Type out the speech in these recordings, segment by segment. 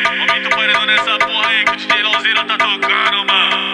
Aumenta o paredão nessa porra aí que o DJ Lauzeira tá tocando, mano.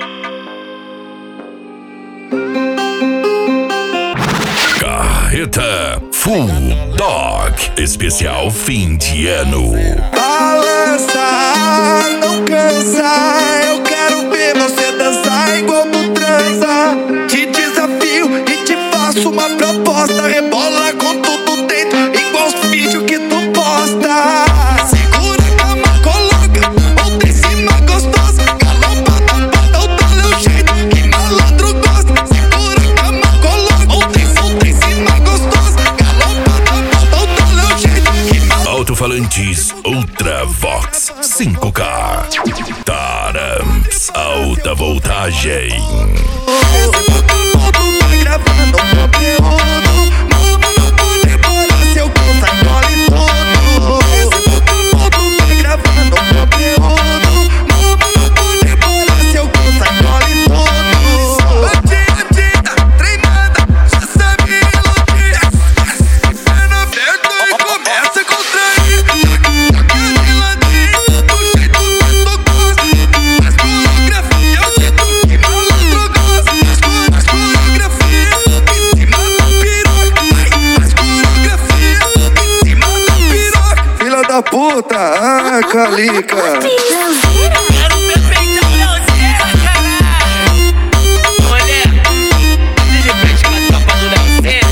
Carreta Full Dog, especial fim de ano. Balança, não cansa, eu quero ver você dançar igual tu transa. Te desafio e te faço uma proposta. Rebola com tudo dentro, igual os vídeos que tu posta. Segura a cama, coloca, monta em cima gostosa. Galopada, bota o teu jeito, que malandro gosta. Segura a cama, coloca, monta em cima gostosa. Galopada, bota o teu jeito, que malandro. Alto-falantes Ultravox 5K. Taramps, alta voltagem. Esse foto tá gravando o conteúdo. Mama não pode parar, seu consagole tudo. Esse foto tá gravando o conteúdo. Mama não pode parar, seu consagole tudo. Bandida, treinada, já sabe iludir. Perna aberta e começa a contrair. Taca de ladinho, do jeito que tu gosta. Faz coreografia, o jeito que malandro gosta. Faz coreografia em cima do piroca. Faz coreografia em cima do piroca. Filha da puta, Calica. Quero ver peitão Lauzeira, caralho. Olha, de frente com a tropa do Lauzeira.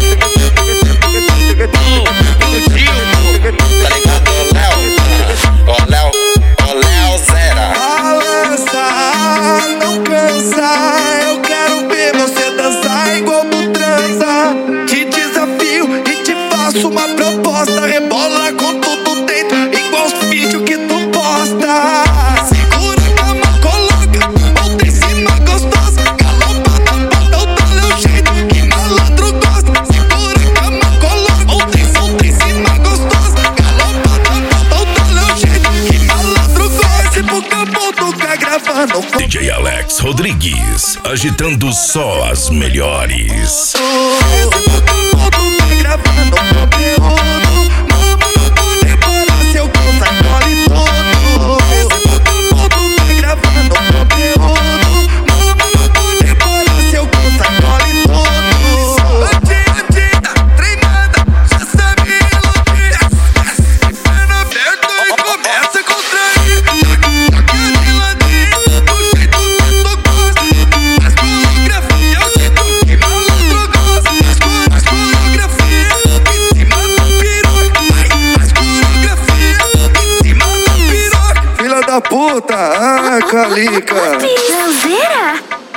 O Gil, Tá ligado, Léo? Ó Léo Zera. Balança, não cansa, eu quero ver você dançar igual tu transa. Te desafio e te faço uma proposta. Rebola com tudo dentro, igual os vídeos que tu posta. Segura a cama, coloca, monta em cima gostosa. Galopada, bota o teu jeito, que malandro gosta. Segura a cama, coloca, monta em cima gostosa. Galopada, bota o teu jeito, que malandro gosta. Esse Pokémon tá gravando. DJ Alex Rodrigues, agitando só as melhores. Esse Pokémon tá gravando conteúdo. Mama não pode parar, seu consagole tudo. Esse Pokémon tá gravando conteúdo. Mama não pode parar, seu consagole tudo. Bandida, treinada, já sabe iludir. Perna aberta e começa a contrair. Taca de ladinho, do jeito que tu gosta. Faz coreografia, o jeito que malandro gosta. Faz coreografia em cima do piroca. Faz coreografia em cima do piroca. Filha da puta, Calica. Lauzeira.